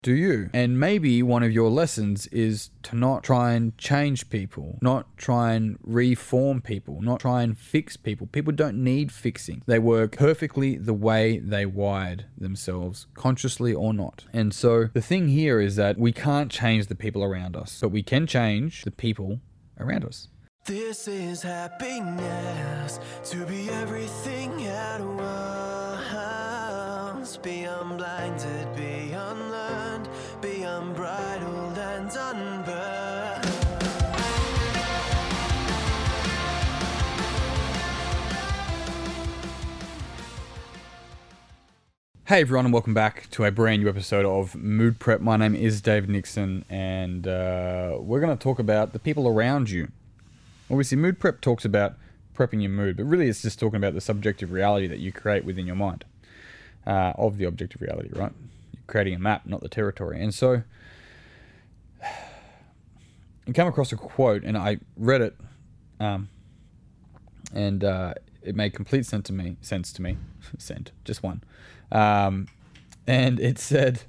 do you? And maybe one of your lessons is to not try and change people, not try and reform people, not try and fix people. People don't need fixing. They work perfectly the way they wired themselves, consciously or not. And so the thing here is that we can't change the people around us, but we can change the people around us. This is happiness, to be everything at once. Be unblinded, be unlearned, be unbridled and unburned. Hey everyone, and welcome back to a brand new episode of Mood Prep. My name is David Nixon, and we're going to talk about the people around you. Obviously, Mood Prep talks about prepping your mood, but really it's just talking about the subjective reality that you create within your mind of the objective reality, right? You're creating a map, not the territory. And so I came across a quote, and I read it, and it made complete sense to me. Just one. And it said,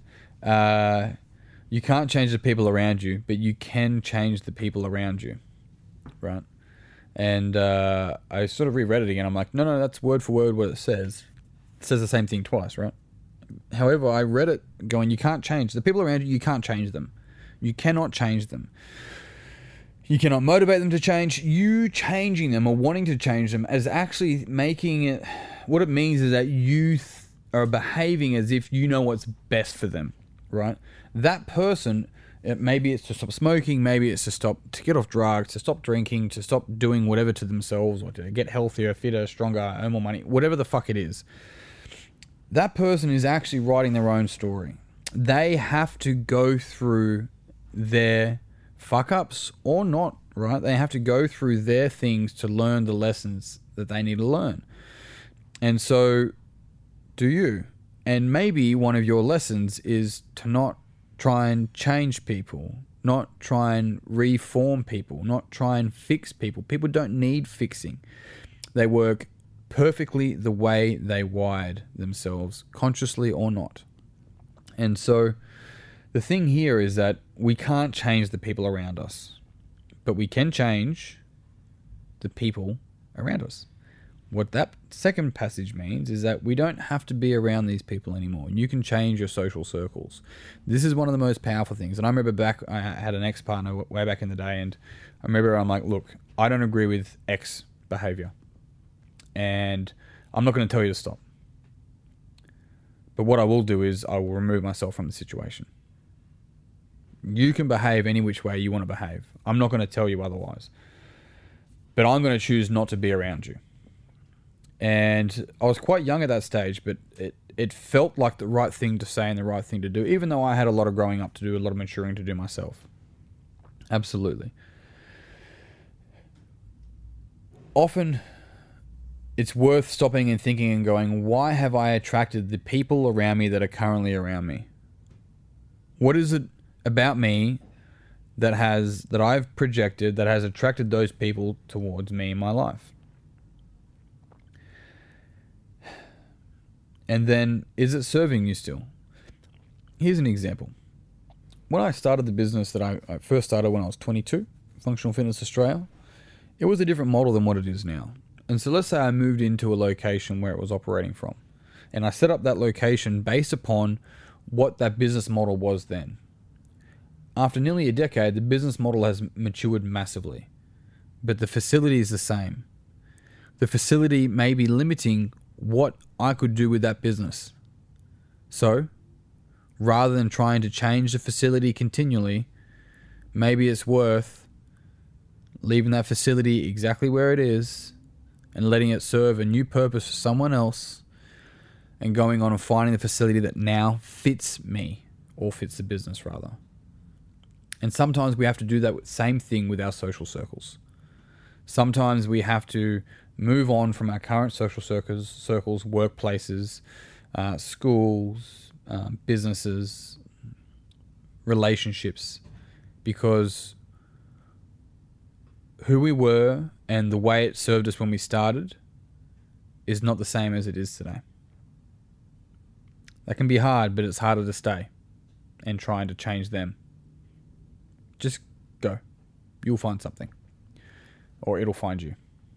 you can't change the people around you, but you can change the people around you, right? And I sort of reread it again. I'm like, no, that's word for word what it says. It says the same thing twice, right? However, I read it going, you can't change the people around you. You can't change them. You cannot change them. You cannot motivate them to change. You changing them or wanting to change them is actually making it, what it means is that you are behaving as if you know what's best for them, right? That person, maybe it's to stop smoking, maybe it's to get off drugs, to stop drinking, to stop doing whatever to themselves, or to get healthier, fitter, stronger, earn more money, whatever the fuck it is. That person is actually writing their own story. They have to go through their fuck-ups or not, right? They have to go through their things to learn the lessons that they need to learn. And so, do you? And maybe one of your lessons is to not try and change people, not try and reform people, not try and fix people. People don't need fixing. They work perfectly the way they wired themselves, consciously or not. And so the thing here is that we can't change the people around us, but we can change the people around us. What that second passage means is that we don't have to be around these people anymore. You can change your social circles. This is one of the most powerful things. And I remember I had an ex-partner way back in the day, and I remember I'm like, look, I don't agree with X behavior, and I'm not going to tell you to stop. But what I will do is I will remove myself from the situation. You can behave any which way you want to behave. I'm not going to tell you otherwise. But I'm going to choose not to be around you. And I was quite young at that stage, but it felt like the right thing to say and the right thing to do, even though I had a lot of growing up to do, a lot of maturing to do myself. Absolutely. Often, it's worth stopping and thinking and going, why have I attracted the people around me that are currently around me? What is it about me that I've projected that has attracted those people towards me in my life? And then, is it serving you still? Here's an example. When I started the business that I first started when I was 22, Functional Fitness Australia, it was a different model than what it is now. And so let's say I moved into a location where it was operating from, and I set up that location based upon what that business model was then. After nearly a decade, the business model has matured massively, but the facility is the same. The facility may be limiting what I could do with that business. So, rather than trying to change the facility continually, maybe it's worth leaving that facility exactly where it is and letting it serve a new purpose for someone else, and going on and finding the facility that now fits me, or fits the business rather. And sometimes we have to do that same thing with our social circles. Sometimes we have to move on from our current social circles, workplaces, schools, businesses, relationships, because who we were and the way it served us when we started is not the same as it is today. That can be hard, but it's harder to stay, and trying to change them. Just go. You'll find something. Or it'll find you.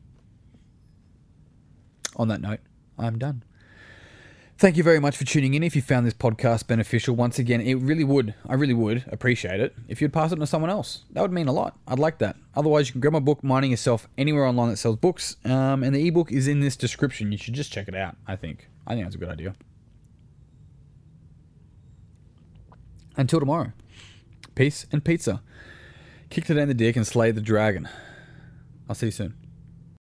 On that note, I'm done. Thank you very much for tuning in. If you found this podcast beneficial, once again, I really would appreciate it if you'd pass it to someone else. That would mean a lot. I'd like that. Otherwise, you can grab my book, Minding Yourself, anywhere online that sells books. And the ebook is in this description. You should just check it out, I think. I think that's a good idea. Until tomorrow, peace and pizza. Kick today in the dick and slay the dragon. I'll see you soon.